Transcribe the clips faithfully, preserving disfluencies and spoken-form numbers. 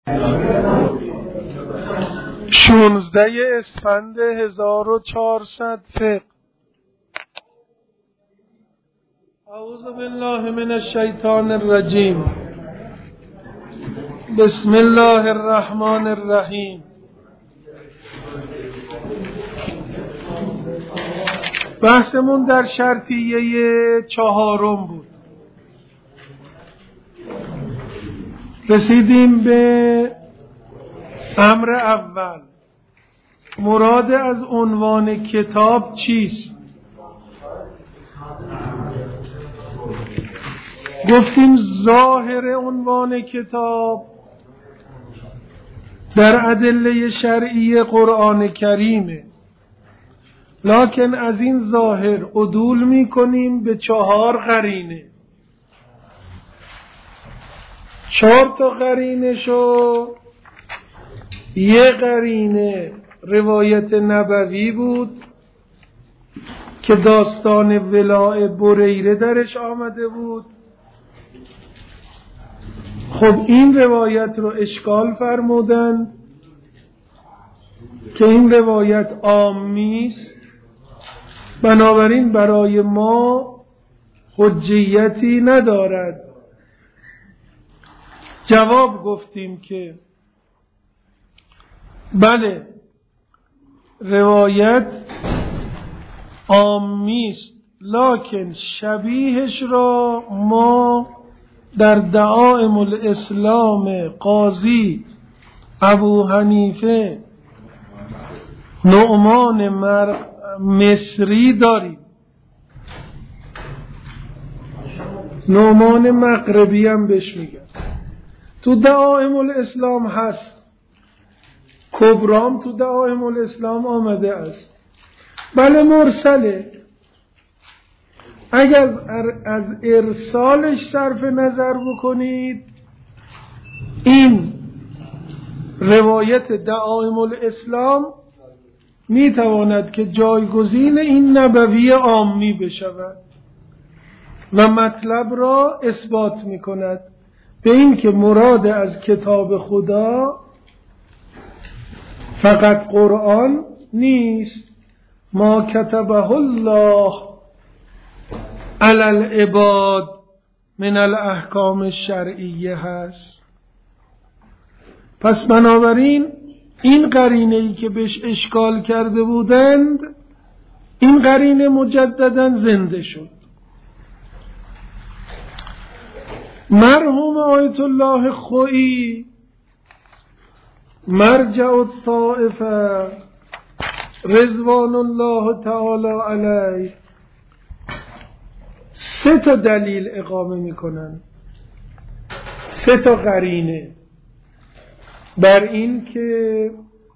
شانزده اسفند هزار و چهارصد فقه. اعوذ بالله من الشیطان الرجیم. بسم الله الرحمن الرحیم. بحثمون در شرطیه چهارم بود. رسیدیم به امر اول. مراد از عنوان کتاب چیست؟ گفتیم ظاهر عنوان کتاب در ادله شرعی قرآن کریمه، لکن از این ظاهر عدول می کنیم به چهار قرینه. چهار تا قرینه شو. یه قرینه روایت نبوی بود که داستان ولاء بریره درش آمده بود. خب این روایت رو اشکال فرمودند که این روایت عامی است، بنابراین برای ما حجیتی ندارد. جواب گفتیم که بله، روایت عامی است، لکن شبیهش را ما در دعائم الاسلام قاضی ابو حنیفه نعمان مصری داریم. نعمان مغربی هم بهش میگن. تو دعائم الاسلام هست، کبرام تو دعائم الاسلام آمده است. بله مرسله. اگر از ارسالش صرف نظر بکنید، این روایت دعائم الاسلام میتواند که جایگزین این نبوی عامی بشود و مطلب را اثبات میکند به این که مراد از کتاب خدا فقط قرآن نیست، ما کتبه الله علی العباد من الاحکام الشرعیه هست. پس بنابراین این قرینه ای که بهش اشکال کرده بودند، این قرینه مجددا زنده شد. مرحوم آیت الله خویی مرجع الطائفه رضوان الله تعالی علیه سه تا دلیل اقامه میکنن، سه تا قرینه بر این که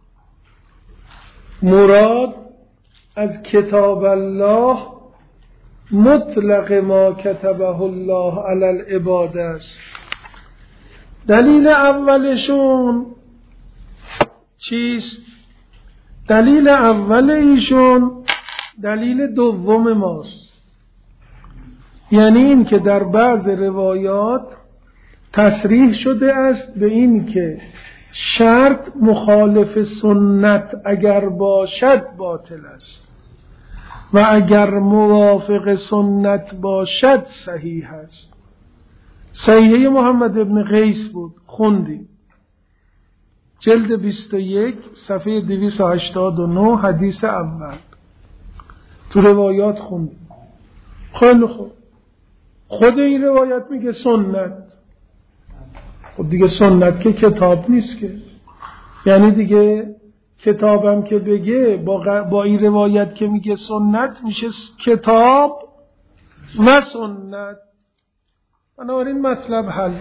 مراد از کتاب الله مطلق ما کتبه الله علی العباد است. دلیل اولشون چیست؟ دلیل اول ایشون دلیل دوم ماست، یعنی این که در بعض روایات تصریح شده است به این که شرط مخالف سنت اگر باشد باطل است و اگر موافق سنت باشد صحیح است. صحیحه محمد ابن قیس بود، خوندیم جلد بیست و یک صفحه دویست و هشتاد و نه حدیث اول تو روایات خوندیم. خیلی خوب، خود این روایت میگه سنت. خب دیگه سنت که کتاب نیست که، یعنی دیگه کتابم که بگه با, غ... با این روایت که میگه سنت میشه کتاب و سنت. بنابراین مطلب حل.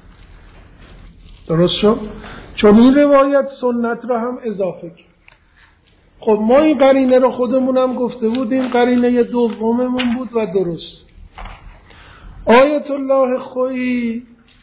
درست شد؟ چون این روایت سنت را هم اضافه کرد. خب ما این قرینه رو خودمون هم گفته بودیم، قرینه دوممون بود و درست. آیت الله خویی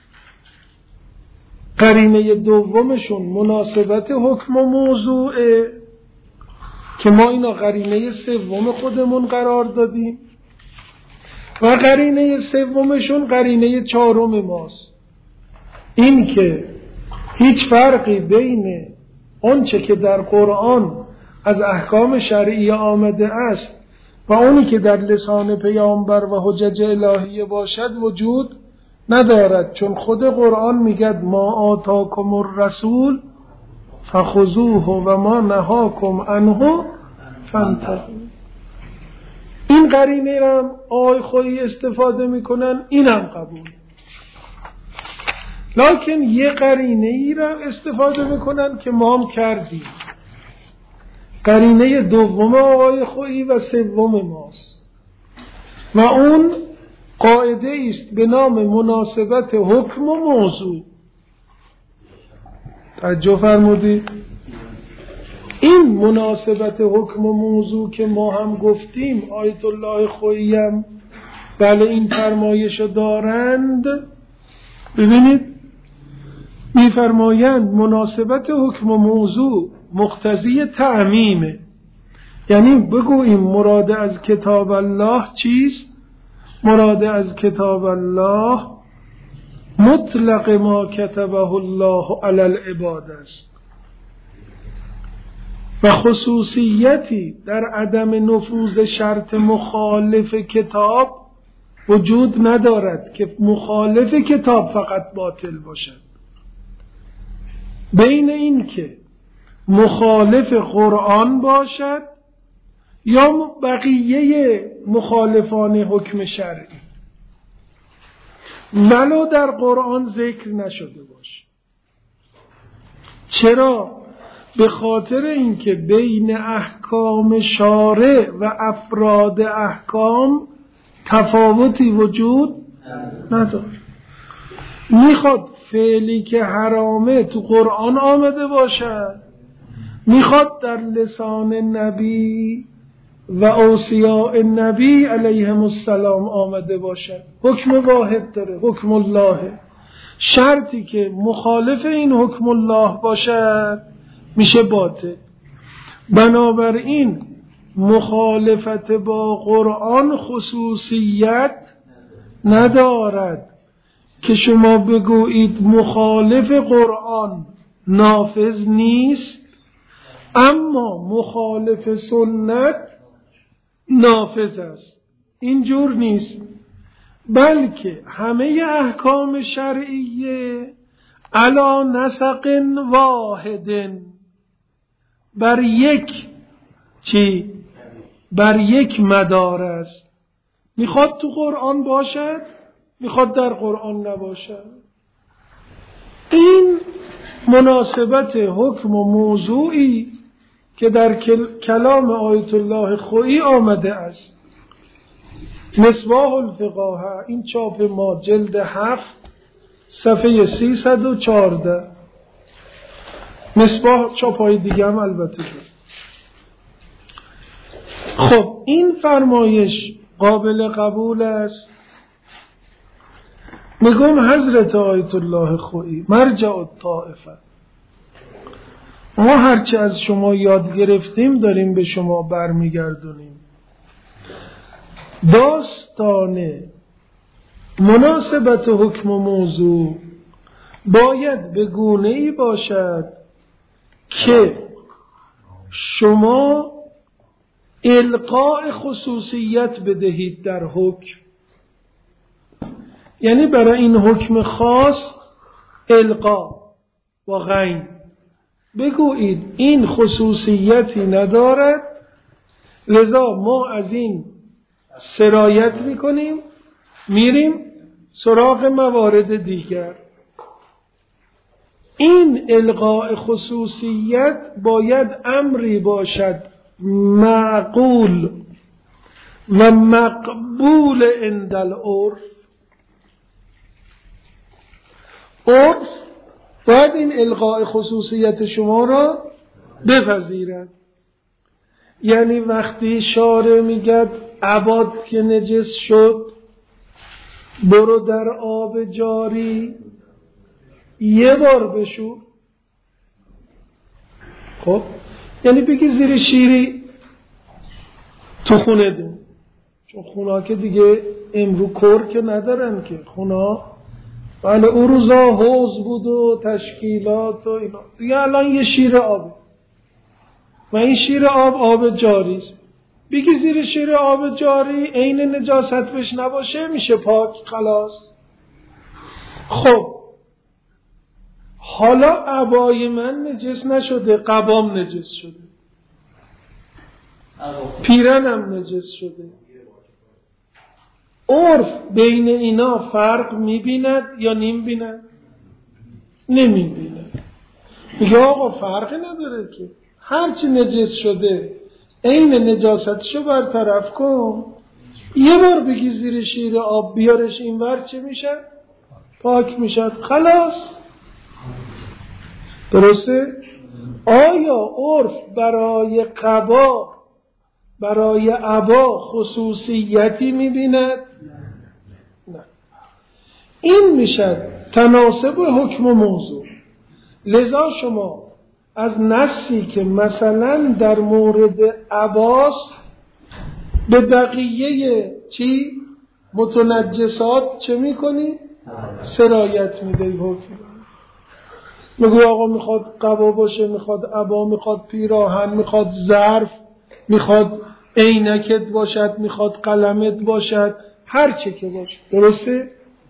قرینه دومشون مناسبت حکم و موضوعه که ما اینا قرینه سوم خودمون قرار دادیم و قرینه سومشون قرینه چهارم ماست، این که هیچ فرقی بین آنچه که در قرآن از احکام شرعی آمده است و اونی که در لسان پیامبر و حجج الهیه باشد وجود ندارد، چون خود قرآن میگد ما آتاکم الرسول فخذوه و ما نهاکم عنه فانتهوا. این قرینه را آقای خویی استفاده میکنن، اینم قبول. لکن یه قرینه ای را استفاده میکنن که ما هم کردیم، قرینه دوم آقای خویی و سوم ماست و اون قاعده است به نام مناسبت حکم و موضوع. توجه فرمودید؟ این مناسبت حکم و موضوع که ما هم گفتیم آیت الله خویی هم بله این فرمایش دارند. ببینید میفرمایند مناسبت حکم و موضوع مقتضی تعمیمه، یعنی بگوییم مراد از کتاب الله چیست؟ مراد از کتاب الله مطلق ما کتبه الله علی العباد است و خصوصیتی در عدم نفوذ شرط مخالف کتاب وجود ندارد که مخالف کتاب فقط باطل باشد. بین این که مخالف قرآن باشد یا بقیه مخالفان حکم شرعی ولو در قرآن ذکر نشده باشه. چرا؟ به خاطر اینکه بین احکام شارع و افراد احکام تفاوتی وجود نداره. میخواد فعلی که حرامه تو قرآن آمده باشد، میخواد در لسان نبی و اوصیاء نبی علیهم السلام آمده باشد. حکم واحد داره، حکم الله. شرطی که مخالف این حکم الله باشد میشه باطل. بنابراین مخالفت با قرآن خصوصیت ندارد که شما بگویید مخالف قرآن نافذ نیست اما مخالف سنت نافذ است. اینجور نیست، بلکه همه احکام شرعیه علی نسق واحد، بر یک چی؟ بر یک مدار است. میخواد تو قرآن باشد، میخواد در قرآن نباشد. این مناسبت حکم و موضوعی که در کلام آیت الله خویی آمده است. مصباح الفقاهه، این چاپ ما جلد هفت صفحه سیصد و چهارده. مصباح چاپای دیگه هم البته. خب این فرمایش قابل قبول است. میگم حضرت آیت الله خویی مرجع الطائفه، ما هرچه از شما یاد گرفتیم داریم به شما برمیگردونیم. داستان مناسبت حکم و موضوع باید به گونه‌ای باشد که شما القاء خصوصیت بدهید در حکم، یعنی برای این حکم خاص القا و غین بگویید این خصوصیتی ندارد، لذا ما از این سرایت میکنیم، میریم سراغ موارد دیگر. این القاء خصوصیت باید امری باشد معقول و مقبول عند العرف. عرف باید این القاء خصوصیت شما را بپذیرد. یعنی وقتی شارع میگه عباد که نجس شد برو در آب جاری یه بار بشو، خب یعنی بگی زیر شیری تو خونه دون، چون خونه که دیگه امرو کور که ندارن که، خونه بله اون روزا حوض بود و تشکیلات و اینا، دیگه الان یه شیر آب و این شیر آب آب جاری است. بگی زیر شیر آب جاری عین نجاست بهش نباشه میشه پاک خلاص. خب حالا عبای من نجس نشده، قبام نجس شده، پیرنم نجس شده، عرف بین اینا فرق میبیند یا نمیبیند؟ نمیبیند. میگه آقا فرقی نداره که هرچی نجس شده عین نجاستشو برطرف کن، یه بار بگی زیر شیر آب بیارش اینور چه میشه؟ پاک میشه خلاص. درسته؟ آیا عرف برای قبا برای عبا خصوصیتی میبیند؟ نه. این میشه تناسب حکم و موضوع. لذا شما از نصی که مثلا در مورد عباس به بقیه چی؟ متنجسات چه میکنی؟ سرایت میدهی حکم. میگو آقا میخواد قبا باشه، میخواد عبا، میخواد پیراهن، میخواد ظرف، میخواد عینکت باشد، میخواد قلمت باشد، هر چه که باشه. درسته؟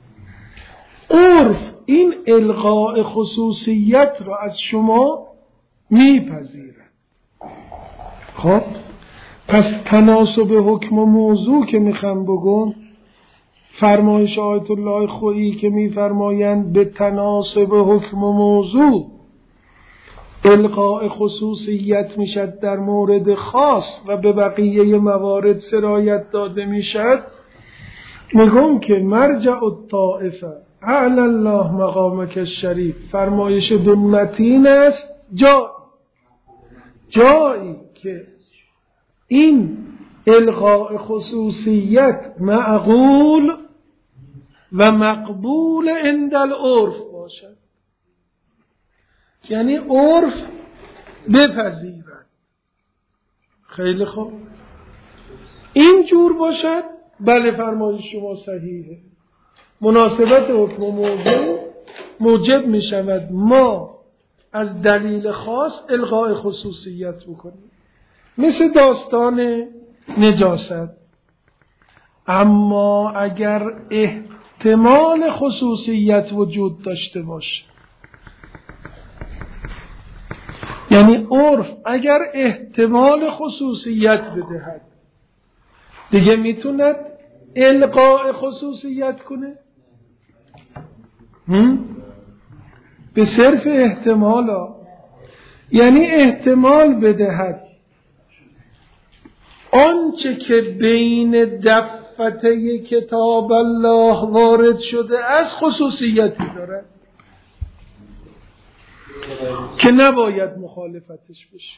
عرف این الغاء خصوصیت را از شما میپذیرد. خب پس تناسب حکم و موضوع که میخوام بگم، فرمایش آیت الله خویی که میفرمایند به تناسب حکم و موضوع الغاء خصوصیت میشد در مورد خاص و به بقیه موارد سرایت داده میشد، میگم که مرجع الطائفه اعلی الله مقامک الشریف، فرمایش دو متین است، جا جایی که این الغاء خصوصیت معقول و مقبول عند العرف باشد، یعنی عرف بپذیرد. خیلی خوب، این جور باشد بله فرمایش شما صحیحه. مناسبت حکم و موضوع موجب می شود ما از دلیل خاص الغاء خصوصیت بکنیم، مثل داستان نجاست. اما اگر احتمال خصوصیت وجود داشته باشه، یعنی عرف اگر احتمال خصوصیت بدهد، دیگه میتوند الغاء خصوصیت کنه؟ به صرف احتمال ها. یعنی احتمال بدهد آنچه که بین دفته کتاب الله وارد شده از خصوصیتی داره که نباید مخالفتش بشه.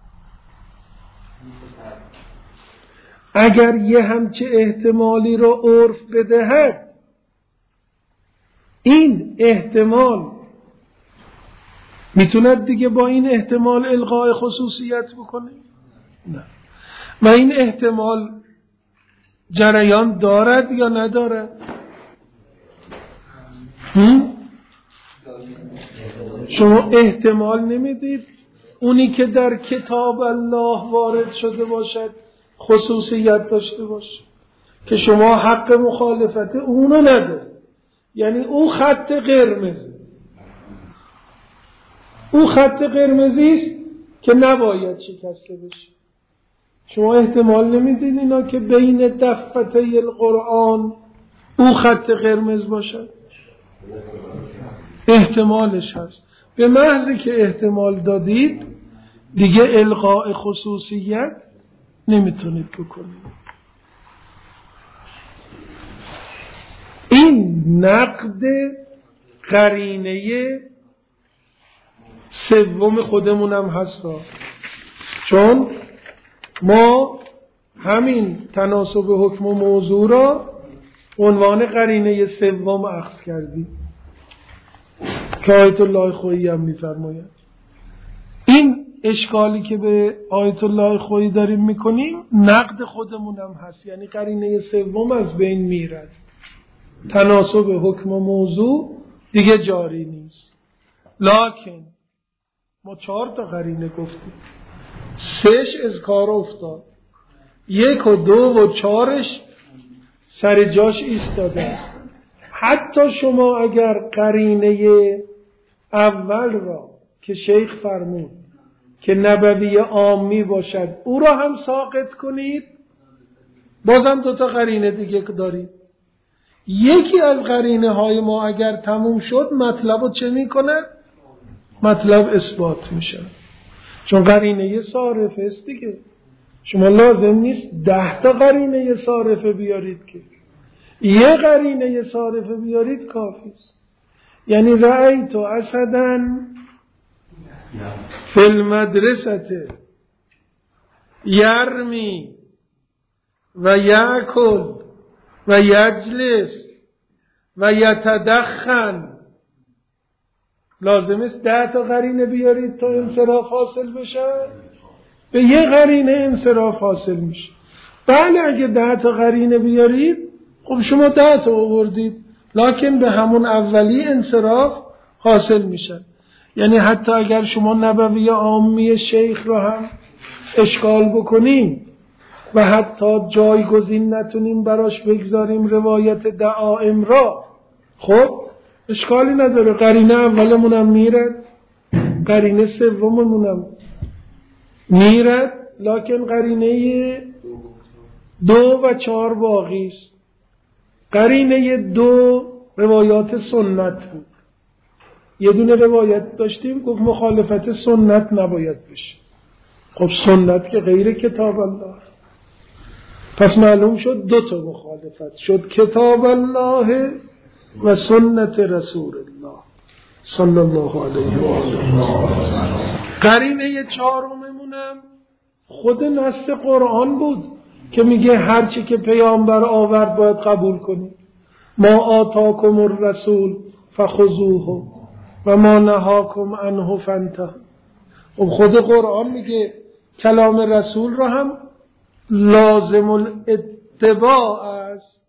اگر یه همچه احتمالی رو عرف بدهد، این احتمال میتوند دیگه با این احتمال الغاء خصوصیت بکنه؟ نه. و این احتمال جریان دارد یا ندارد؟ شما احتمال نمیدید اونی که در کتاب الله وارد شده باشد خصوصیت داشته باشه که شما حق مخالفت اونو ندارید، یعنی اون خط قرمز، اون خط قرمزی است که نباید شکسته بشه. شما احتمال نمیدید اینا که بین دفته القرآن او خط قرمز باشد؟ احتمالش هست. به محضی که احتمال دادید دیگه الغاء خصوصیت نمیتونید بکنید. این نقد قرینه سوم خودمونم هست، چون ما همین تناسب حکم و موضوع را عنوان قرینه سوم اخذ کردیم که آیت الله خویی هم می‌فرماید. این اشکالی که به آیت الله خویی داریم میکنیم نقد خودمون هم هست، یعنی قرینه سوم از بین میرد. تناسب حکم و موضوع دیگه جاری نیست. لکن ما چهار تا قرینه گفتیم، سهش از کار افتاد، یک و دو و چهارش سر جاش ایستاده است. حتی شما اگر قرینه اول را که شیخ فرمود که نبوی عامی باشد او را هم ساقط کنید، بازم دو تا قرینه دیگه دارید. یکی از قرینه های ما اگر تموم شد مطلب رو چه میکنه؟ مطلب اثبات میشه، چون قرینه صارفه است دیگه. شما لازم نیست ده تا قرینه صارفه بیارید، که یه قرینه صارفه بیارید کافی است. یعنی رأیت اسداً فی المدرسه یرمی و یأکل و یجلس و یتدخن. لازم است ده تا قرینه بیارید تا انصراف حاصل بشه؟ به یه قرینه انصراف حاصل میشه. بله اگه ده تا قرینه بیارید، خب شما ده تا آوردید، لکن به همون اولی انصراف حاصل میشه. یعنی حتی اگر شما نبوی عامی شیخ رو هم اشکال بکنیم و حتی جایگزین نتونیم براش بگذاریم روایت دعائم را، خب اشکالی نداره، قرینه اولمونم میرد، قرینه سوممونم میرد، لکن قرینه دو و چهار باقی است. قرینه دو روایات سنت بود. یه دونه روایت داشتیم گفت مخالفت سنت نباید بشه. خب سنت که غیر کتاب الله، پس معلوم شد دو تا مخالفت شد، کتاب الله و سنت رسول الله صلی الله علیه و آله. قرینه چهارممونم خود نص قرآن بود که میگه هر چی که پیامبر آورد باید قبول کنید. ما آتاکم الرسول فخذوه و ما نهاکم عنه فانتهوا. خب خود قرآن میگه کلام رسول را هم لازم الاتباع است.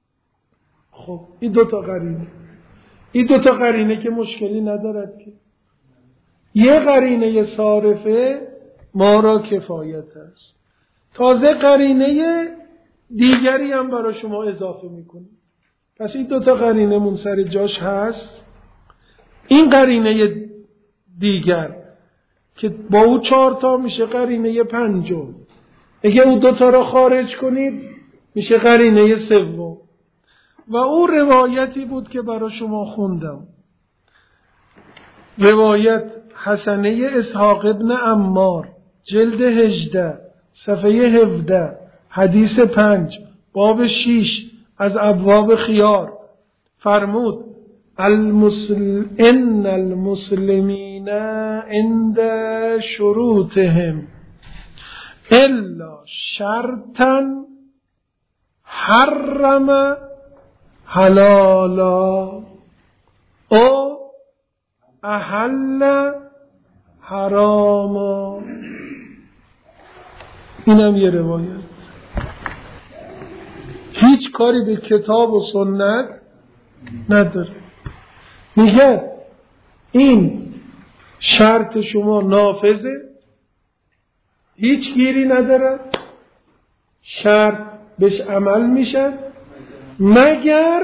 خب این دوتا قرینه، این دوتا قرینه که مشکلی ندارد که. یه قرینه صارفه ما را کفایت است، تازه قرینه دیگری هم برای شما اضافه میکنه. پس این دوتا قرینه من سر جاش هست. این قرینه دیگر که با او چهار تا میشه قرینه پنجم، اگه او دوتا را خارج کنید میشه قرینه سوم. و او روایتی بود که برای شما خوندم، روایت حسنه اسحاق ابن عمار، جلد هجده، صفحه هفده، حدیث پنج، باب شیش از ابواب خیار. فرمود المسل... ان المسلمین عند شروطهم الا شرطا حرم حلالا او احل حراما. اینم یه روایت. هیچ کاری به کتاب و سنت نداره. میگه این شرط شما نافذه، هیچ گیری نداره، شرط بهش عمل میشه مگر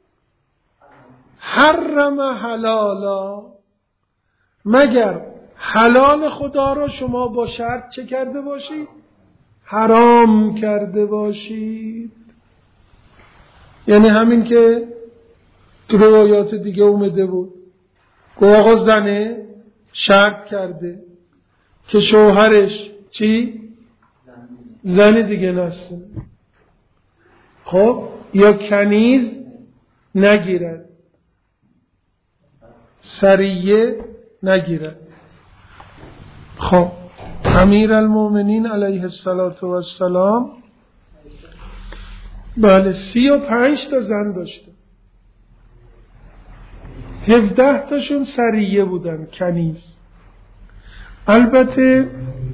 حرم حلالا، مگر حلال خدا رو شما با شرط چه کرده باشید؟ حرام کرده باشید. یعنی همین که تو روایات دیگه اومده بود، گوه آقا زنه شرط کرده که شوهرش چی؟ زن دیگه نسته، خب یا کنیز نگیرد، سریه نگیرد. خب امیر المؤمنین علیه السلام بله سی و پنج تا زن داشته، هفده تاشون سریه بودن، کنیز. البته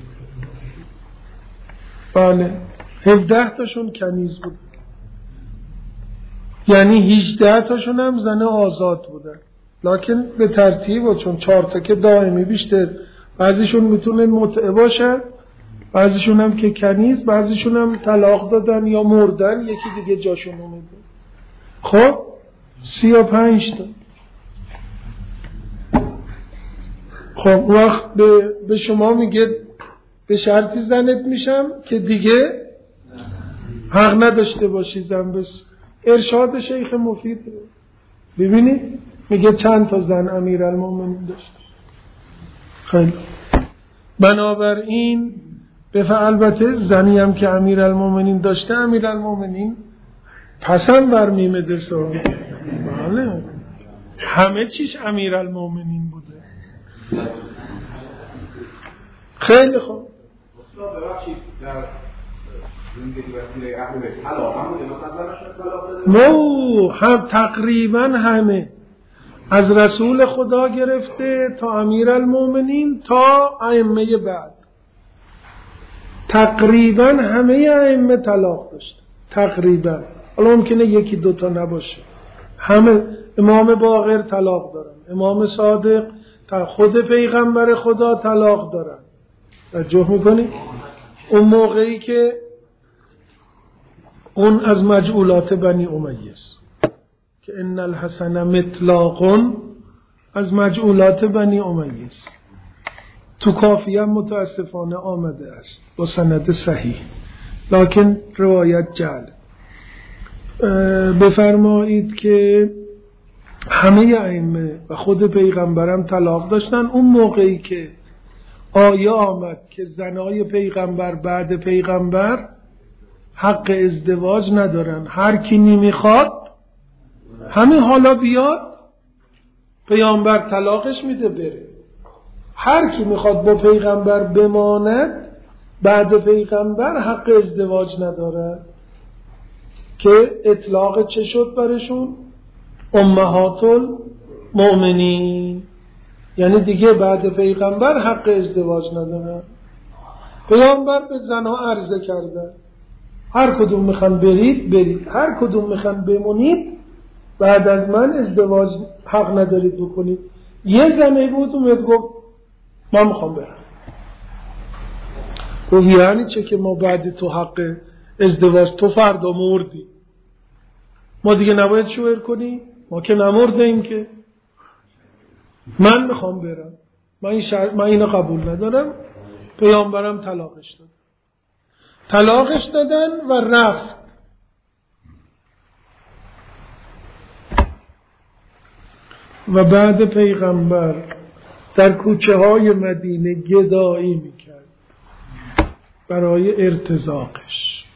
بله هفده تاشون کنیز بودن، یعنی هجده تاشون هم زن آزاد بودن. لکن به ترتیب و چون چهار تا که دائمی بیشتر، بعضیشون میتونه متعه باشه، بعضیشون هم که کنیز، بعضیشون هم طلاق دادن یا مردن، یکی دیگه جاشون اومده. خب سی و پنج تا. خب وقت به, به شما میگه به شرطی زنت میشم که دیگه حق نداشته باشی زن. بس ارشاد شیخ مفید ببینید میگه چند تا زن امیرالمومنین داشت. خیلی بنابراین به البته زنی هم که امیرالمومنین داشته، امیرالمومنین پسند برمیمه دسته. بله همه چیش امیرالمومنین بوده. خیلی خوب. نو هم تقریبا همه از رسول خدا گرفته تا امیرالمومنین تا ائمه بعد تقریبا همه ائمه طلاق داشت. تقریبا، حالا ممکنه یکی دوتا نباشه، همه. امام باقر طلاق دارن، امام صادق، خود پیغمبر خدا طلاق دارن. توجه میکنی؟ اون موقعی که اون از مجعولات بنی امیه است که ان الحسن مطلاقون، از مجعولات بنی امیه است. تو کافیه هم متاسفانه آمده است با سند صحیح، لکن روایت جعل. بفرمایید که همه ائمه و خود پیغمبرم طلاق داشتن. اون موقعی که آیه آمد که زنای پیغمبر بعد پیغمبر حق ازدواج ندارن، هر کی نمیخواد همین حالا بیاد پیغمبر طلاقش میده بره، هر کی میخواد با پیغمبر بماند بعد پیغمبر حق ازدواج نداره. که اطلاق چه شد برشون؟ امهات المؤمنین، یعنی دیگه بعد پیغمبر حق ازدواج نداره. پیغمبر به زنها عرضه کرده هر کدوم میخوان برید برید، هر کدوم میخوان بمونید بعد از من ازدواج حق ندارید بکنید. یه زنه بود اومد گفت من میخوام برم. گفت یعنی چه که ما بعد تو حق ازدواج، تو فردا مردی ما دیگه نباید شوهر کنی؟ ما که نمرده ایم که. من میخوام برم، من این شرط من اینو قبول ندارم. پیامبرم طلاقش داد، طلاقش دادن و رفت. و بعد پیغمبر در کوچه های مدینه گدایی میکرد برای ارتزاقش،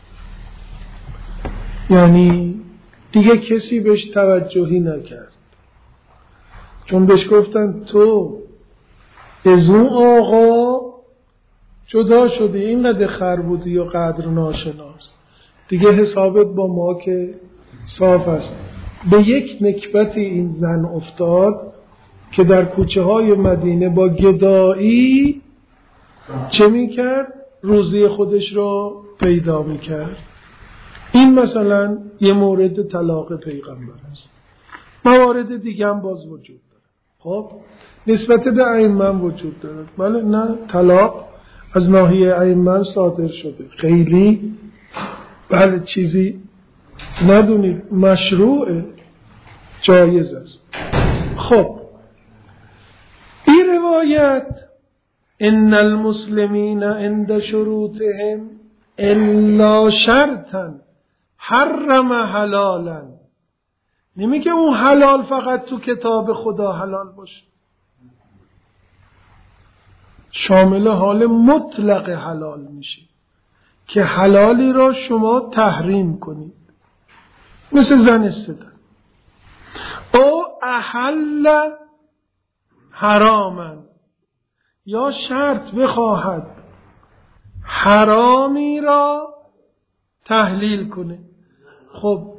یعنی دیگه کسی بهش توجهی نکرد، چون بهش گفتن تو از اون آقا جدا شدی، اینقدر خر بودی و قدر ناشناس، دیگه حسابت با ما که صاف است. به یک نکبتی این زن افتاد که در کوچه های مدینه با گدایی چه میکرد؟ روزی خودش رو پیدا میکرد. این مثلا یه مورد طلاق پیغمبر است. موارد دیگه هم باز وجود داره. خب نسبت به ائمه وجود داره. بله نه، طلاق از ناحیه ائمه صادر شده، خیلی بله چیزی ندونید، مشروع جایز است. خب این روایت ان المسلمین عند شروطهم الا شرطا حرم حلالا، نمیگه اون حلال فقط تو کتاب خدا حلال باشه، شامل حال مطلق حلال میشه که حلالی را شما تحریم کنید، مثل زن استدن. او احل حراما، یا شرط بخواهد حرامی را تحلیل کنه. خب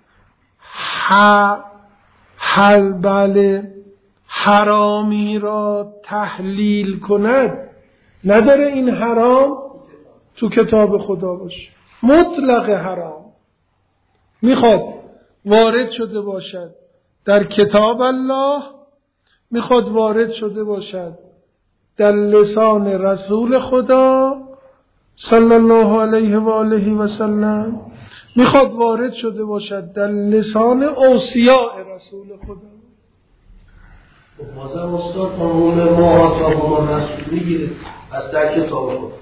حل بله حرامی را تحلیل کند، نداره این حرام تو کتاب خدا باشه، مطلق حرام میخواد وارد شده باشد در کتاب الله، میخواد وارد شده باشد در لسان رسول خدا صلی الله علیه و آله و سلم، میخواد وارد شده باشد در لسان اوصیاء رسول خدا. بازم استاد قانون محاطا با ما رسول میگیره از در کتاب خدا.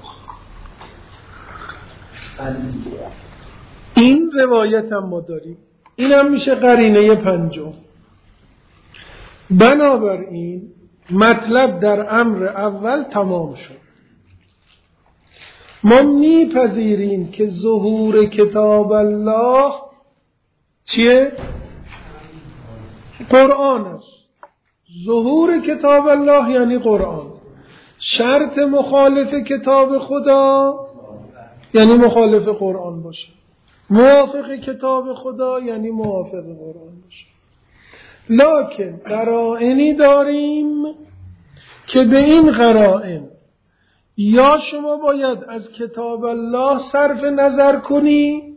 این روایت هم ما داریم، این هم میشه قرینه پنجم. بنابراین مطلب در امر اول تمام شد. ما میپذیریم که ظهور کتاب الله چیه؟ قرآن است. ظهور کتاب الله یعنی قرآن. شرط مخالف کتاب خدا یعنی مخالف قرآن باشه. موافق کتاب خدا یعنی موافق قرآن باشه. لکن قرائنی داریم که به این قرائن یا شما باید از کتاب الله صرف نظر کنی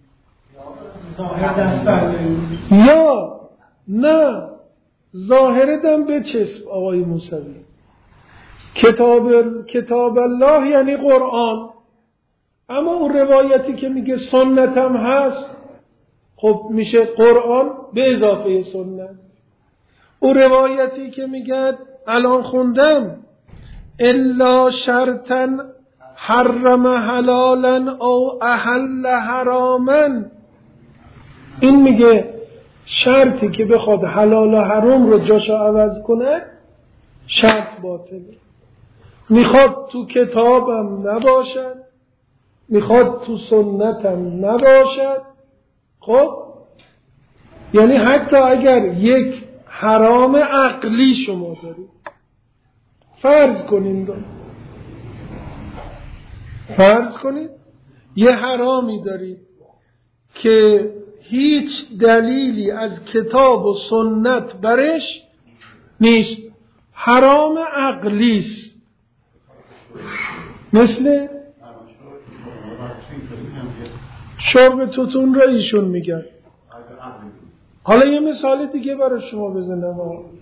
یا نه ظاهرتم بچسب. آقای موسوی کتاب کتاب الله یعنی قرآن، اما اون روایتی که میگه سنتم هست خب میشه قرآن به اضافه سنت. اون روایتی که میگه الان خوندم الا شرطا حرم حلالا او احل حراما، این میگه شرطی که بخواد حلال و حرام رو جاشو عوض کنه شرط باطله. میخواد تو کتابم نباشد، میخواد تو سنتم نباشد. خب یعنی حتی اگر یک حرام عقلی شما دارید، فرض کنید فرض کنید یه حرامی دارید که هیچ دلیلی از کتاب و سنت برش نیست، حرام عقلی است، مثل شرب توتون را ایشون میگن. حالا یه مثال دیگه برای شما بزنم،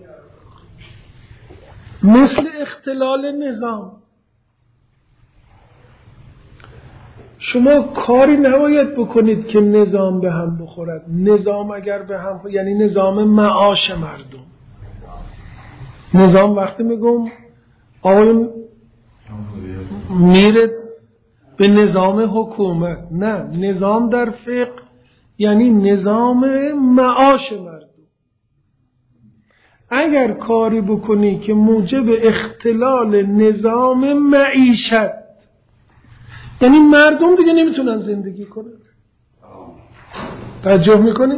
مثل اختلال نظام. شما کاری نباید بکنید که نظام به هم بخورد. نظام اگر به هم بخورد یعنی نظام معاش مردم. نظام وقتی میگم آقای میره به نظام حکومت، نه، نظام در فقه یعنی نظام معاش مردم. اگر کاری بکنی که موجب اختلال نظام معیشت، یعنی مردم دیگه نمیتونن زندگی کنن. توجه میکنی؟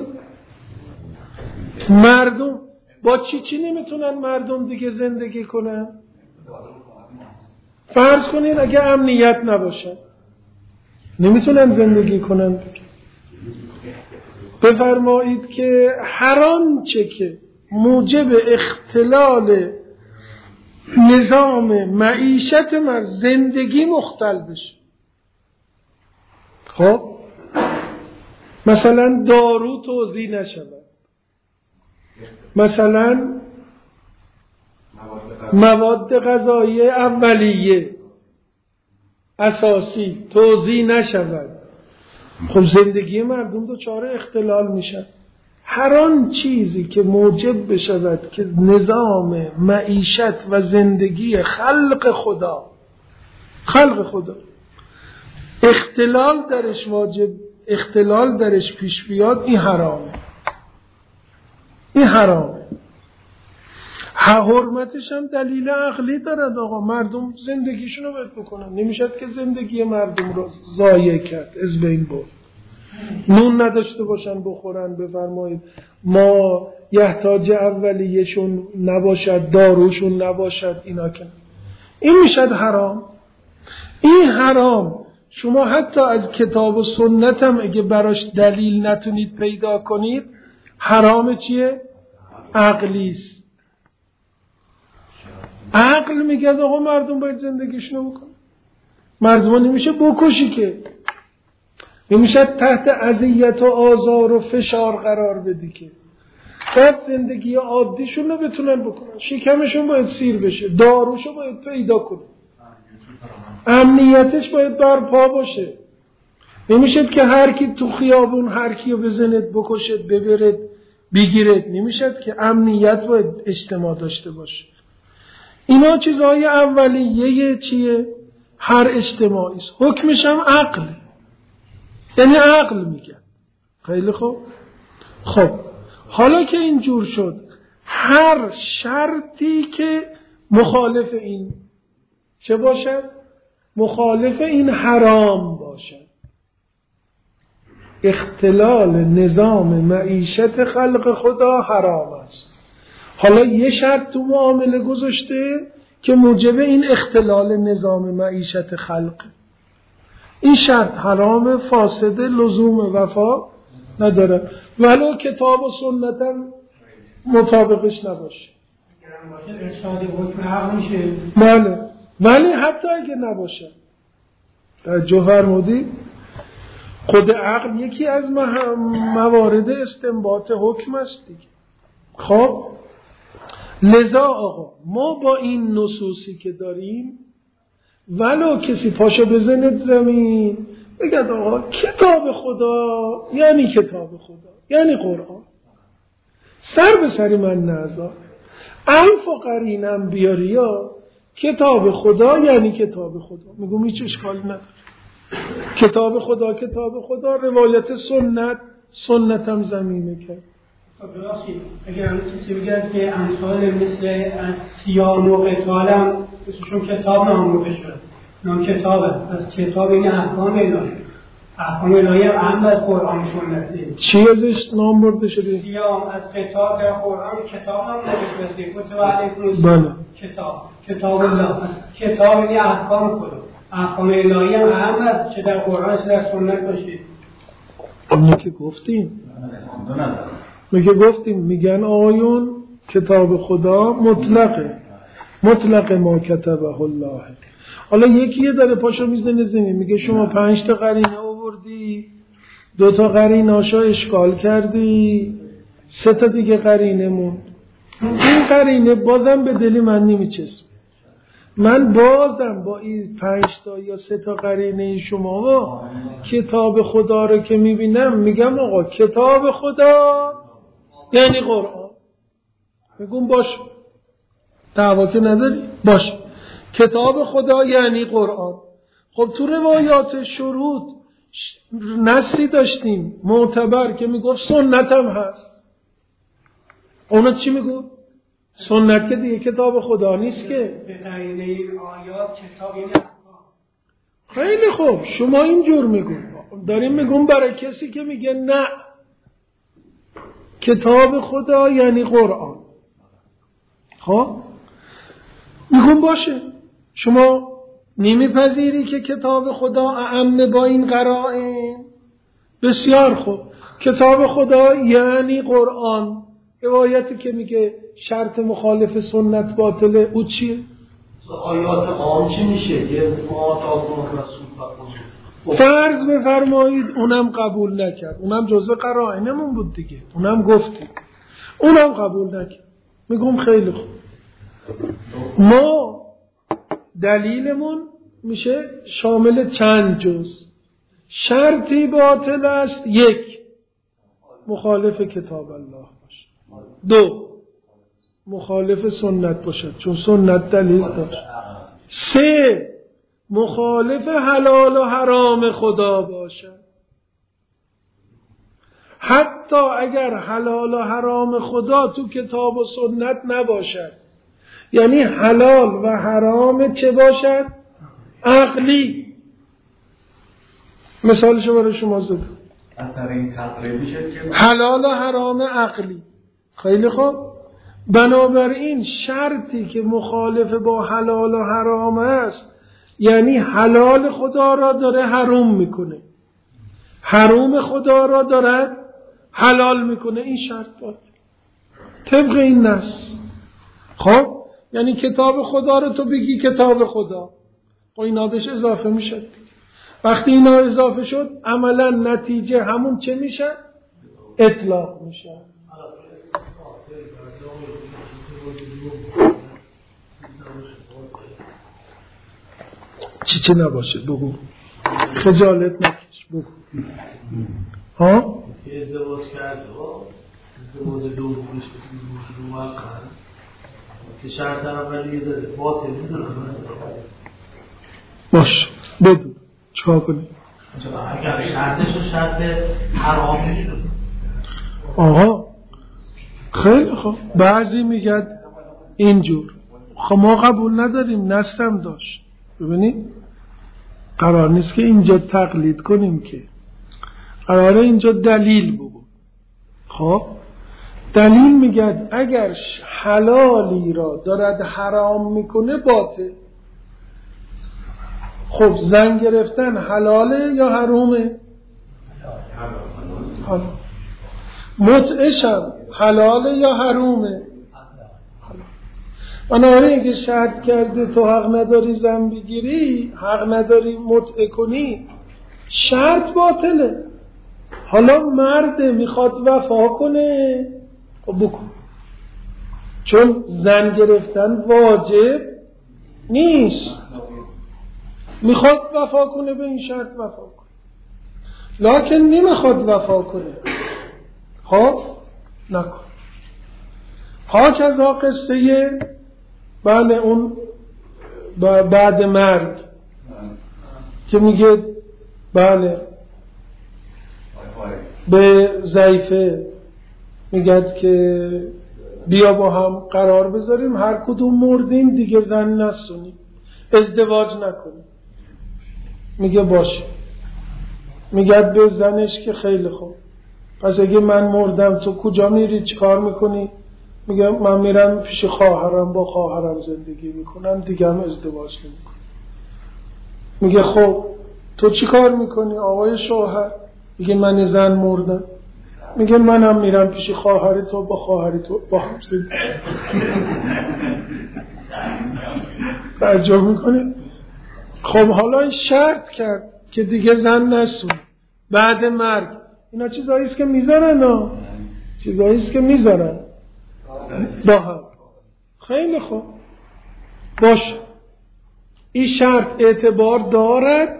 مردم با چی چی نمیتونن مردم دیگه زندگی کنن؟ فرض کنین اگه امنیت نباشه نمیتونن زندگی کنن دیگه. بفرمایید که هر آنچه که موجب اختلال نظام معیشت من زندگی مختل بشه. خب مثلا دارو توزیع نشود، مثلا مواد غذایی اولیه اساسی توزیع نشود، خب زندگی مردم دچار اختلال میشه. هر آن چیزی که موجب بشود که نظام معیشت و زندگی خلق خدا خلق خدا اختلال درش واجب اختلال درش پیش بیاد، این حرامه. این حرامه. حرمتش هم دلیل عقلی دارد. آقا مردم زندگیشون رو باید بکنن، نمیشد که زندگی مردم رو ضایع کرد، از بین برد. نون نداشته باشن بخورن، بفرمایید ما یحتاج اولیهشون نباشد، داروشون نباشد، اینا که این میشد حرام. این حرام شما حتی از کتاب و سنت هم اگه براش دلیل نتونید پیدا کنید، حرام چیه؟ عقلیست. عقل میگه آقا مردم باید زندگیشونو بکنن. مردم نمیشه بکشی که، نمیشه تحت اذیت و آزار و فشار قرار بدی که. باید زندگی عادیشون رو بتونن بکنن، شکمشون باید سیر بشه، داروشو باید پیدا کنن، امنیتش باید برپا باشه. نمیشه که هر کی تو خیابون هر کی رو بزند بکشد ببرد بگیرد، نمیشه که امنیت باید اجتماع داشته باشه. اینا چیزهای اولیه چیه؟ هر اجتماعی است. حکمش هم عقل، یعنی عقل میگه. خیلی خوب. خب حالا که اینجور شد، هر شرطی که مخالف این چه باشد؟ مخالف این حرام باشد. اختلال نظام معیشت خلق خدا حرام است. حالا یه شرط تو معامله گذاشته که موجب این اختلال نظام معیشت خلق، این شرط حرام، فاسد، لزوم وفا نداره، ولو کتاب و سنت مطابقش نباشه. ارشاد حکم عقل میشه. بله، ولی حتی اگه نباشه، توجه فرمودید؟ خود عقل یکی از موارد استنباط حکم است دیگه. خب لذا آقا ما با این نصوصی که داریم، ولو کسی پاشو بزند زمین بگد آقا کتاب خدا یعنی کتاب خدا یعنی قرآن، سر به سری من نذار، الف و قرینم بیاری یا کتاب خدا یعنی کتاب خدا، میگم هیچ اشکالی نداره. کتاب خدا کتاب خدا، روایت سنت سنتم زمینه کرد. براستی اگر همه کسی بگرد که امثال مثل از سیان و قتالم مثلشون کتاب نام برده شد، نام کتابه، از کتاب این احکام الهی، احکام الهی هم اهم از قرآن سنته. چی ازش نام برده شده؟ سیام از کتاب در قرآن کتاب نام برده شده، کتب علیکم کتاب، کتاب الله، از کتاب این احکام خدا، احکام الهی هم اهم از چه در قرآن چه در سنت باشه. اونو که گفتیم میگه گفتیم میگن آیون کتاب خدا مطلقه، مطلق ما کتبه الله. حالا یکیه داره پاشو میزنه زمین میگه شما پنج تا قرینه آوردی، دو تا قریناشو اشکال کردی، سه تا دیگه قرینه مون. این قرینه بازم به دلی من نمیچسب، من بازم با این پنج تا یا سه تا قرینه شما و کتاب خدا رو که میبینم میگم آقا کتاب خدا یعنی قرآن. میگم باش، دعوا که نداری، باش کتاب خدا یعنی قرآن. خب تو روایات شروط نصی داشتیم معتبر که میگفت سنت هم هست. اونا چی میگفت؟ سنت که دیگه کتاب خدا نیست که. به قرینه این آیات کتاب یعنی احکام. خیلی خوب، شما اینجور میگو، داریم میگم برای کسی که میگه نه کتاب خدا یعنی قرآن. خب میگم باشه، شما نمیپذیری که کتاب خدا اعم با این قرائن؟ بسیار خوب، کتاب خدا یعنی قرآن. روایتی که میگه شرط مخالف سنت باطله او چیه؟ آیات عام چی میشه؟ یه معاتاق رسول فرمود، فرض بفرمایید اونم قبول نکرد، اونم جزء قرائنمون بود دیگه، اونم گفتیم، اونم قبول نکرد. میگم خیلی خوب، ما دلیلمون میشه شامل چند جز. شرطی باطل است، یک مخالف کتاب الله باشه، دو مخالف سنت باشد چون سنت دلیل داشت، سه مخالف حلال و حرام خدا باشد. حتی اگر حلال و حرام خدا تو کتاب و سنت نباشد، یعنی حلال و حرام چه باشد؟ عقلی. مثالشو برای شما زدم، اثر این تقریب میشه که حلال و حرام عقلی. خیلی خوب، بنابراین شرطی که مخالف با حلال و حرام است، یعنی حلال خدا را داره حرام میکنه، حرام خدا را داره حلال میکنه، این شرط باید طبق این نص. خب یعنی کتاب خدا رو تو بگی کتاب خدا، خب اینا بهش اضافه میشه. وقتی اینا اضافه شد عملا نتیجه همون چه میشه؟ اطلاق میشه. چی چی نباشه بگو، خجالت نکش بگو. ها؟ ازدواج کرده ازدواج دو روش رو وقت که شرط اولیه داره باطل میدونم باش بدون چکار کنی؟ اگر شرطش رو شرط حرام میدونم. آقا خیلی خوب، بعضی میگن اینجور، خب ما قبول نداریم، نستم داشت. ببینید قرار نیست که اینجا تقلید کنیم، که قراره اینجا دلیل بگو. خب دلیل میگه اگر حلالی را دارد حرام میکنه باطل. خب زن گرفتن حلاله یا حرومه؟ حلال. متعشم حلاله یا حرومه؟ بنابراین اگه شرط کرده تو حق نداری زن بگیری، حق نداری متعه کنی، شرط باطله. حالا مرد میخواد وفا کنه، خب بکن، چون زن گرفتن واجب نیست. میخواد وفا کنه به این شرط وفا کنه، لکن نمیخواد وفا کنه، خب نکن. پاک از ها قصه بله اون بعد مرگ که میگه بله به ضعیفه میگه که بیا با هم قرار بذاریم، هر کدوم مردیم دیگه زن نسونیم، ازدواج نکنیم. میگه باشه. میگه به زنش که خیلی خوب، پس اگه من مردم تو کجا میری، چی کار میکنی؟ میگه من میرم پیش خواهرم، با خواهرم زندگی میکنم، دیگه هم ازدواج نمیکنم. میگه خب تو چی کار میکنی آقای شوهر؟ میگه من زن مردم. میگه منم میرم پیش خواهر تو، با خواهر تو با هم زندگی توجه میکنی؟ خب حالا این شرط کرد که دیگه زن نسون بعد مرگ. اینا چیزاییست که میذارن ها، چیزاییست که میذارن با هم. خیلی خوب باش، این شرط اعتبار دارد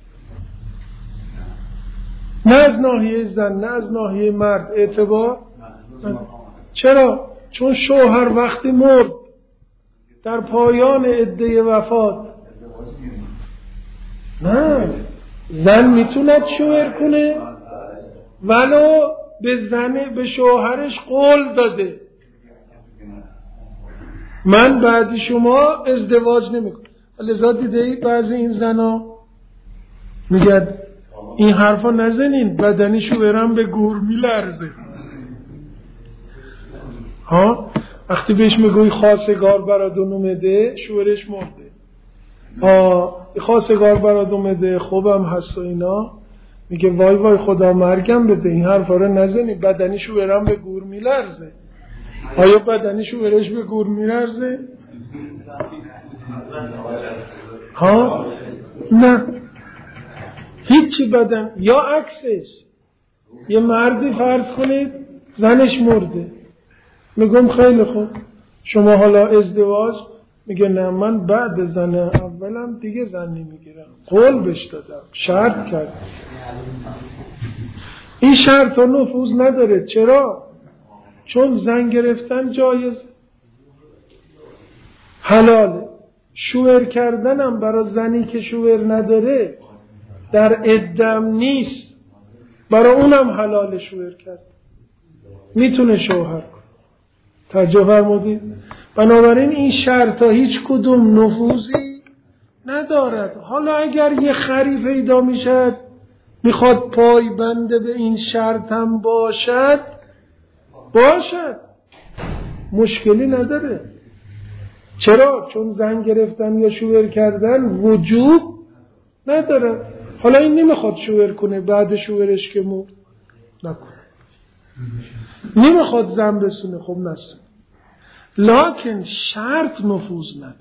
نه از ناحیه زن نه از ناحیه مرد اعتبار. چرا؟ چون شوهر وقتی مرد در پایان عده وفات، نه زن میتوند شوهر کنه ولو به زن به شوهرش قول داده من بعد شما ازدواج نمیکنم. لذا دیده بعضی این زنا میگن این حرفا نزنین، بدنی شوهرم به گور میلرزه. ها وقتی بهش میگوی خواستگار برات اومده، شوهرش مرده، ها خواستگار برات اومده خوبم هست و اینا، میگه وای وای خدا مرگم بده، این حرفا رو نزنین، بدنی شوهرم به گور میلرزه. آیا بدنی شوهرش به گور میلرزه؟ ها نه هیچی بدن. یا عکسش، یه مردی فرض کنید زنش مرده، میگم خیلی خوب شما حالا ازدواج، میگه نه من بعد زن اولم دیگه زن نمیگیرم، قول بهش دادم، شرط کرد. این شرط ها نفوذ نداره. چرا؟ چون زن گرفتن جایز حلاله، شوهر کردنم برای زنی که شوهر نداره در عدم نیست، برای اونم حلال شوهر کرد، میتونه شوهر کنه. توجه فرمودید؟ بنابراین این شرط ها هیچ کدوم نفوذی ندارد. حالا اگر یه خری پیدا میشد میخواد پای بنده به این شرط هم باشد باشد، مشکلی نداره. چرا؟ چون زن گرفتن یا شوهر کردن وجوب نداره. حالا این نمیخواد شوهر کنه بعد شوهرش که مرد، نکنه. نمیخواد زن بسونه، خب نسونه. لکن شرط نفوذ نداره.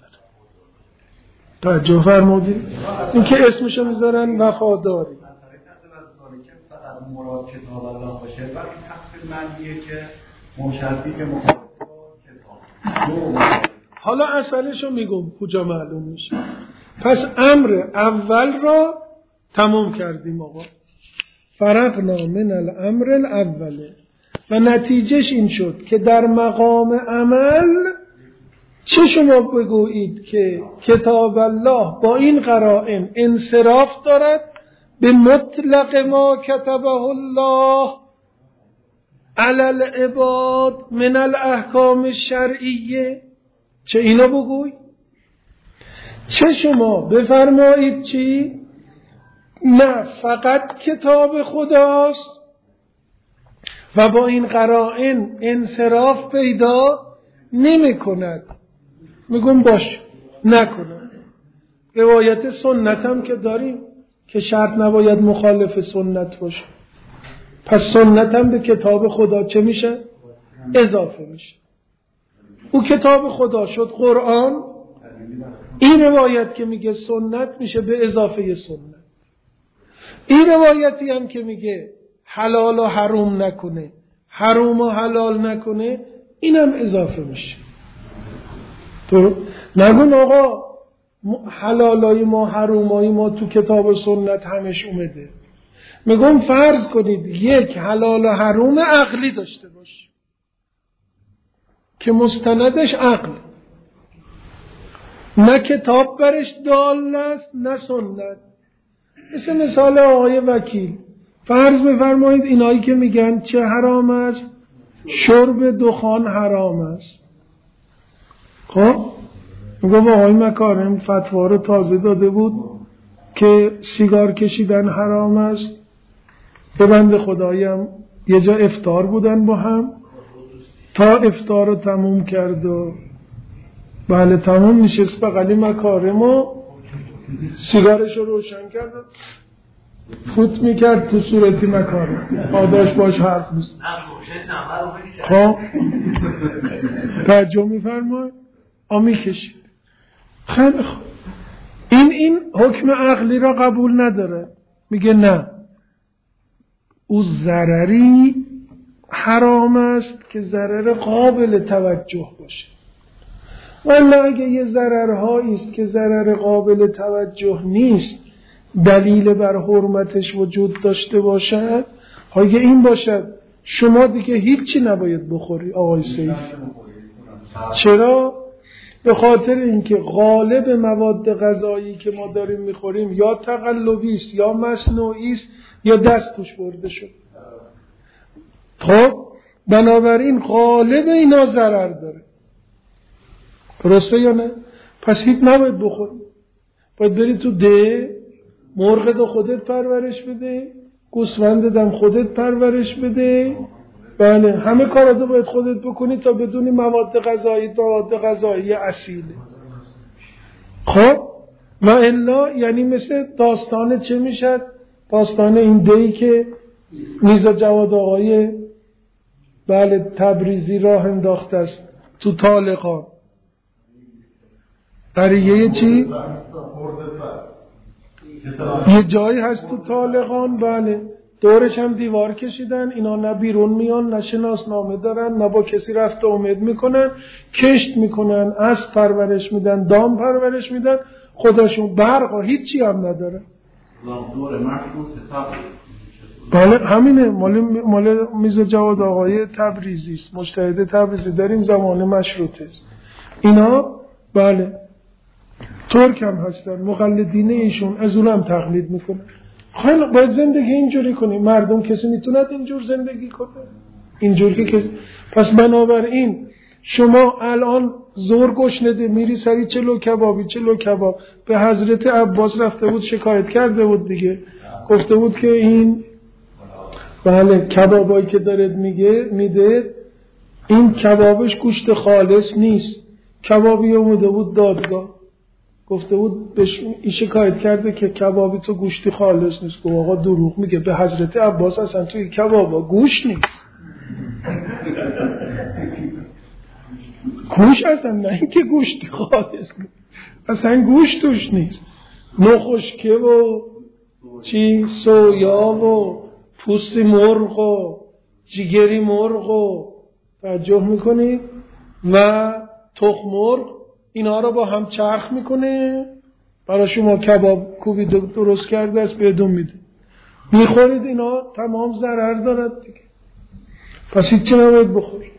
توجه فرمودید؟ این که اسمشو میذارن وفاداری. مراد کتاب الله باشه، ولی تقصیر منیه که موشدی که مخالف کتاب. حالا اصلشو میگم کجا معلوم میشه. پس امر اول را تمام کردیم آقا. فرقنا من الامر الاوله و نتیجهش این شد که در مقام عمل چه شما بگویید که کتاب الله با این قرائن انصراف دارد به مطلق ما کتبه الله علی العباد من الاحکام الشرعیه، چه اینا بگوی، چه شما بفرمایید چی؟ نه فقط کتاب خداست و با این قرائن انصراف پیدا نمی کند. میگم باش نکنه. روایت سنت هم که داریم که شرط نباید مخالف سنت باشه، پس سنت هم به کتاب خدا چه میشه؟ اضافه میشه. او کتاب خدا شد قرآن، این روایت که میگه سنت میشه به اضافه سنت. این روایتی هم که میگه حلال و حروم نکنه، حروم و حلال نکنه، اینم اضافه میشه. تو نگون آقا حلالای ما حرومای ما تو کتاب و سنت همش اومده. میگم فرض کنید یک حلال و حروم عقلی داشته باش که مستندش عقل، نه کتاب برش دال است نه سنت. مثل مثال آقای وکیل، فرض بفرمایید اینایی که میگن چه حرام است؟ شرب دخان حرام است. خب میگم آقای مکارم فتوا رو تازه داده بود که سیگار کشیدن حرام است. به بنده خدایم یه جا افطار بودن با هم، تا افطار رو تموم کرد و بله تموم نشست بغلی مکارم و سیگارش رو روشن کرد و فوت میکرد تو صورتی مکارم، آداش باش حرف نیست. خب توجه میفرمای آمی کشید. خیلی خوب، این این حکم عقلی را قبول نداره، میگه نه او ضرری حرام است که ضرر قابل توجه باشه. ولی اگه یه ضررهایی است که ضرر قابل توجه نیست، دلیل بر حرمتش وجود داشته باشد، اگه این باشد شما دیگه هیچی نباید بخوری آقای سیف. چرا؟ به خاطر اینکه غالب مواد غذایی که ما داریم میخوریم یا تقلبی است یا مصنوعی است یا دست توش برده شد. خب بنابراین غالب اینا ضرر داره، درسته یا نه؟ پس هیچ نباید بخوری، باید بری تو ده مرغ دو خودت پرورش بده، گوسفند دم خودت پرورش بده، بله همه کاراتو باید خودت بکنی تا بدونی مواد غذایی مواد غذایی اصیله. خب و الا یعنی مثل داستان چه میشد؟ داستان این دهی که میرزا جواد آقای بله تبریزی راه انداخته است تو طالقان. قریه چی؟ یه جایی هست تو طالقان، بله دورش هم دیوار کشیدن، اینا نه بیرون میان نه شناسنامه دارن نه با کسی رفت امید میکنن، کشت میکنن، اسب پرورش میدن، دام پرورش میدن، خودشون برق و هیچی هم نداره. بله همینه، مال مال میرزا جواد آقای تبریزی است، مجتهد تبریزی داریم زمان مشروطه است. اینا بله ترک هم هستن، مقلدین ایشون از اونم تقلید میکنن. خیلی باید زندگی اینجوری کنیم. مردم کسی میتوند اینجور زندگی کنه؟ اینجور که کسی. پس بنابراین شما الان زور گشنده میری سری چلو کبابی چلو کباب. به حضرت عباس رفته بود شکایت کرده بود دیگه، گفته بود که این بله کبابایی که دارد میگه میده این کبابش گوشت خالص نیست. کبابی اومده بود دادگاه، گفته بود بهش این شکایت کرده که کبابی تو گوشتی خالص نیست. گفت آقا دروغ میگه، به حضرت عباس اصلا توی کبابا گوشت نیست. گوشت اصلا نه اینکه گوشتی خالص نیست، اصلا گوشت توش نیست. نخشکه و چی سویا و پوست مرغ و جگری مرغ و توجه میکنید و تخم مرغ اینا رو با هم چرخ میکنه، برای شما کباب کوبی درست کرده است بدون میده، میخورید، اینا تمام ضرر دارد دیگه، پس هیچ چی نباید بخورید.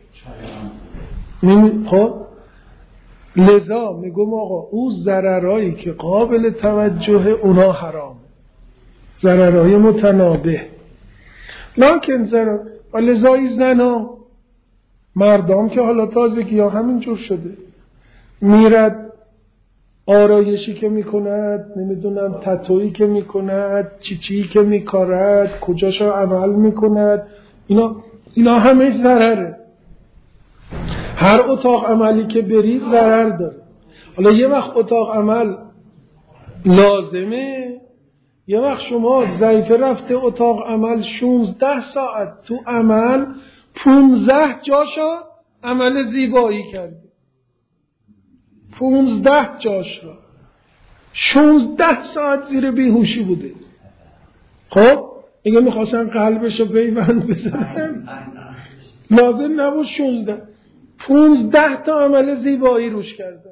خب لذا میگم آقا او ضررهایی که قابل توجه اونا حرامه، ضررهای متنابه. لکن ضرر و لذایی زنا مردم که حالا تازگی ها همین جور شده، میرد آرایشی که میکند، نمیدونم تتویی که میکند، چی چی که میکارد، کجاشو عمل میکند، اینا اینا همه ضرره. هر اتاق عملی که بری ضرر داره. حالا یه وقت اتاق عمل لازمه، یه وقت شما ضعیف رفته اتاق عمل شونزده ساعت تو عمل، پونزده جاشا عمل زیبایی کرده، پونزده جاش را شونزده ساعت زیر بیهوشی بوده. خب اگه میخواستن قلبشو پیوند بزنن لازم نبود شونزده، پونزده تا عمل زیبایی روش کردن.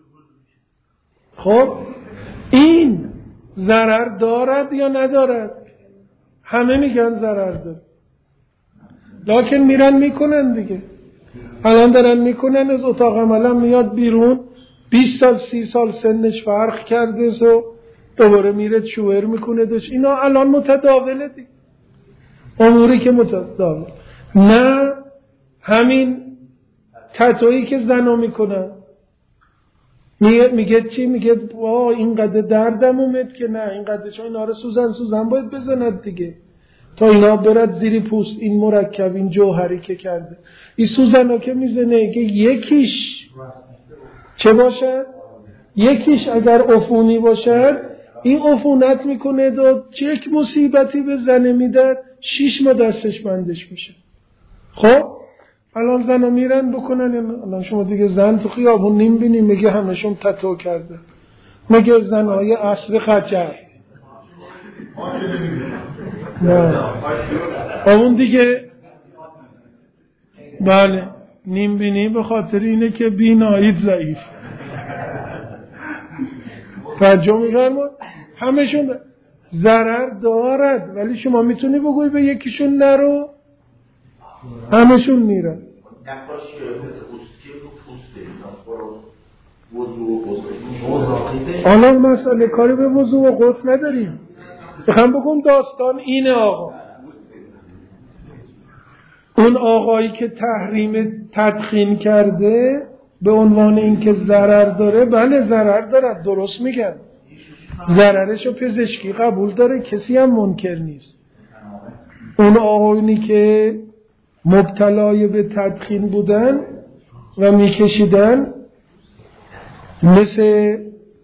خب این ضرر دارد یا ندارد؟ همه میگن ضرر داره، لکن میرن میکنن دیگه. الان دارن میکنن، از اتاق عملم میاد بیرون، بیست سال سی سال سنش فرق کرده سو دوباره میره شوهر میکنه داشت. اینا الان متداوله دیگه، اموری که متداول. نه همین تتویی که زنا میکنن، میگه میگه چی؟ میگه وا اینقدر دردم اومد که نه اینقدر، چون اینا رو سوزن سوزن باید بزند دیگه تا اینا برد زیری پوست. این مرکب، این جوهری که کرده، این سوزنا که میزنه که یکیش چه باشد؟ یکیش اگر عفونی باشد این عفونت میکنه و چه یک مصیبتی به زنه میده، شیش ماه دستش بندش میشه. خب الان زنا میرن بکنن، الان شما دیگه زن تو خیابون نیم بینیم میگه همشون تتو کرده، میگه زنهای عصر خجر. نه اون دیگه بله نیم بینی به خاطر اینه که بیناییت ضعیف. توجه می‌فرمایید؟ همشون ضرر دارد، ولی شما میتونی بگوی به یکیشون نرو، همشون میرن. الان مسئله کاری به وضو و غسل نداریم. بخوام بگم داستان اینه آقا، اون آقایی که تحریم تدخین کرده به عنوان اینکه ضرر داره، بله ضرر داره، درست میگن، ضررشو پزشکی قبول داره، کسی هم منکر نیست. اون آقایونی که مبتلای به تدخین بودن و میکشیدن، مثل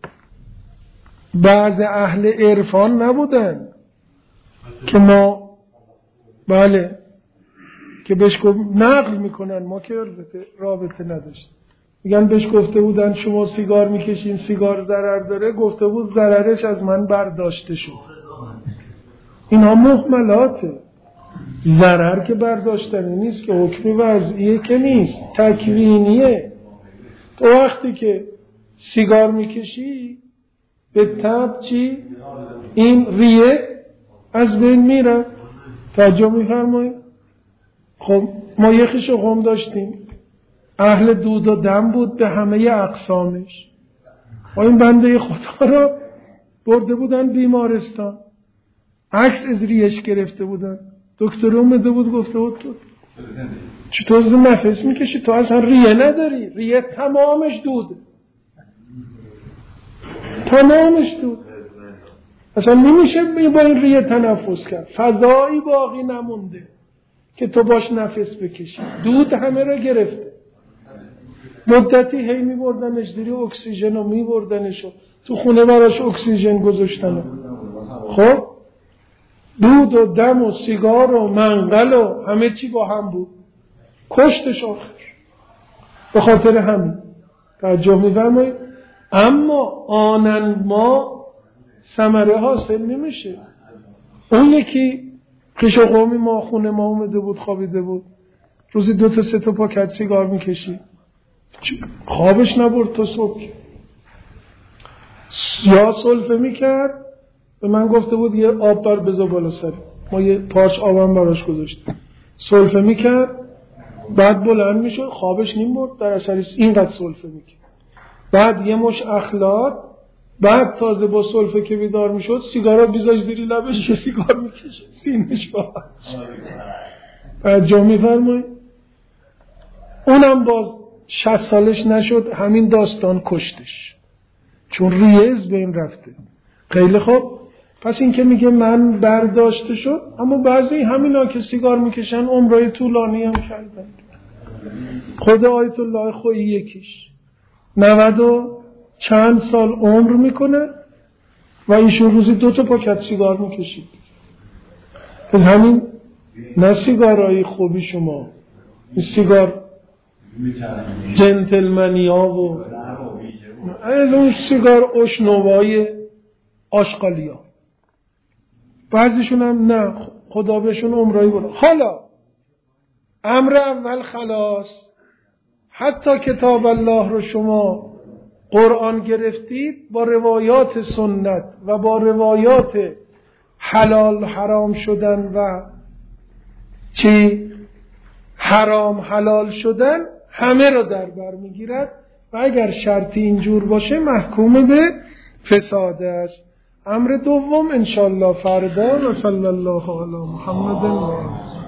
بعض اهل عرفان نبودن که ما بله که بهش نقل میکنن، ما که رابطه نداشتیم، میگن بهش گفته بودن شما سیگار میکشین، سیگار ضرر داره، گفته بود ضررش از من برداشته شد. اینا محملاته، ضرر که برداشتنی نیست، که حکمی وضعیه که نیست، تکوینیه. تو وقتی که سیگار میکشی به تب چی؟ این ریه از بین میره. توجه میفرمایید؟ خب ما یه خیش قوم داشتیم، اهل دود و دم بود به همه اقسامش. و این بنده خدا را برده بودن بیمارستان، عکس از ریش گرفته بودن، دکتر اومده بود گفته بود تو چطور از نفس میکشی؟ تو اصلا ریه نداری، ریه تمامش دوده، تمامش دود، اصلا نمیشه با این ریه تنفس کرد، فضایی باقی نمونده که تو باش نفس بکشی، دود همه را گرفته. مدتی هی میبردنش زیر اکسیژن و میبردنش و تو خونه براش اکسیژن گذاشتن. خب دود و دم و سیگار و منقل و همه چی با هم بود، کشتش آخر به خاطر همین. توجه می‌فرمایید؟ اما آنن ما ثمره حاصل نمیشه. اون یکی پیش قومی ما خونه ما اومده بود، خوابیده بود، روزی دو تا سه تا پاکت سیگار میکشید، خوابش نبرد تا صبح. یا سلفه میکرد، به من گفته بود یه آب بر بذار بالا سر، ما یه پارچ آبم براش گذاشتیم، سلفه میکرد، بعد بلند میشد، خوابش نیم برد، در اثر اینقدر سلفه میکرد. بعد یه مش اخلاط، بعد تازه با سلفه که بیدار میشد سیگارا بیزاش زیری لبش، یه سیگار میکشه سینش باش. بعد جا میفرمایی اونم باز شصت سالش نشد همین داستان کشتش، چون ریز به این رفته. خیلی خوب، پس این که میگه من برداشته شد، اما بعضی همینا که سیگار میکشن عمرای طولانی هم کردن. خود آیت الله خویی یکیش نود و چند سال عمر میکنه و ایشون روزی دو تا پاکت سیگار میکشید. از همین نه سیگارهای خوبی شما، این سیگار جنتلمنیا و از اون سیگار اشنوای آشغالیا، بعضیشون هم نه، خدا بهشون عمرایی برد. حالا امر اول خلاص، حتی کتاب الله رو شما قرآن گرفتید با روایات سنت و با روایات حلال حرام شدن و چی حرام حلال شدن همه رو در بر میگیرد و اگر شرطی اینجور باشه محکوم به فساد است. امر دوم انشالله فردا و صلی الله علی محمد و